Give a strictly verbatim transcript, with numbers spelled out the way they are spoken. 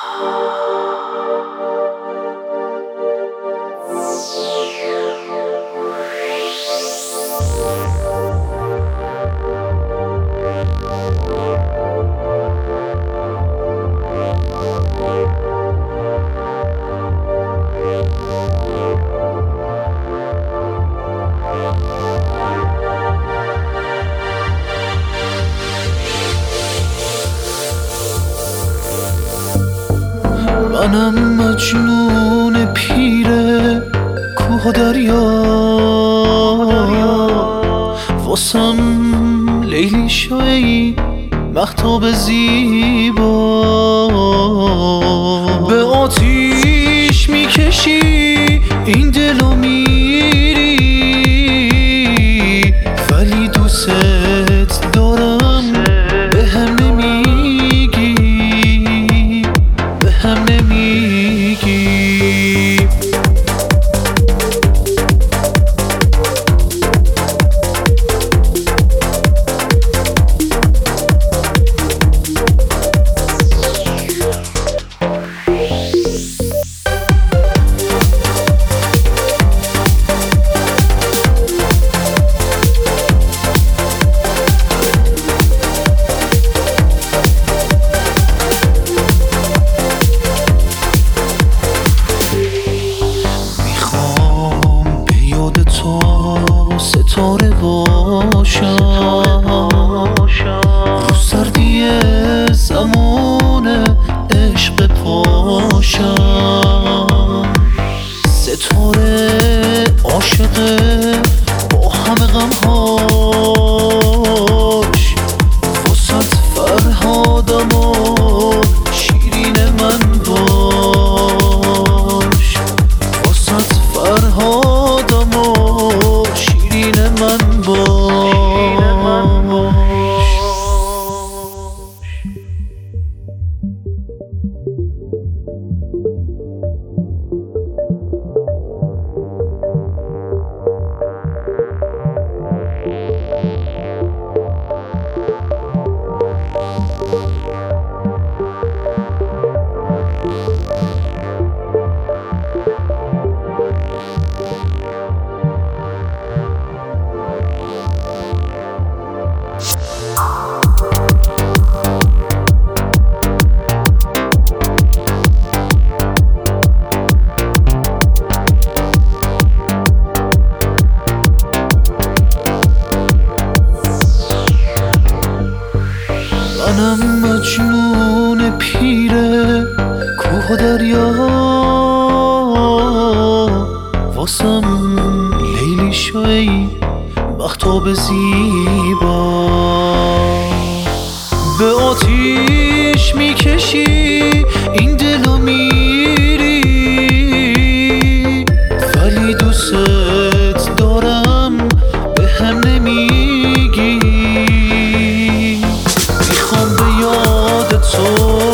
منم مجنون پیر کوه و دریا، واسم لیلی شوی مهتاب زیبا. به آتیش میکشی این دلو میری، ولی دوست دارم به هم نمیگی، به هم نمیگی. ستاره باشم رو سردی زمان عشق پاشم، ستاره عاشقه با همه غمهاش، واسط فرهادم و شیرین من باش، واسط فرهادم و شیرین من باش. منم مجنون پیر کوه و دریا، واسم لیلی شوی مهتاب زیبا. به آتیش میکشی این دلو میری، ولی دوست دارم به هم نمیگی. میخوام به یاد تو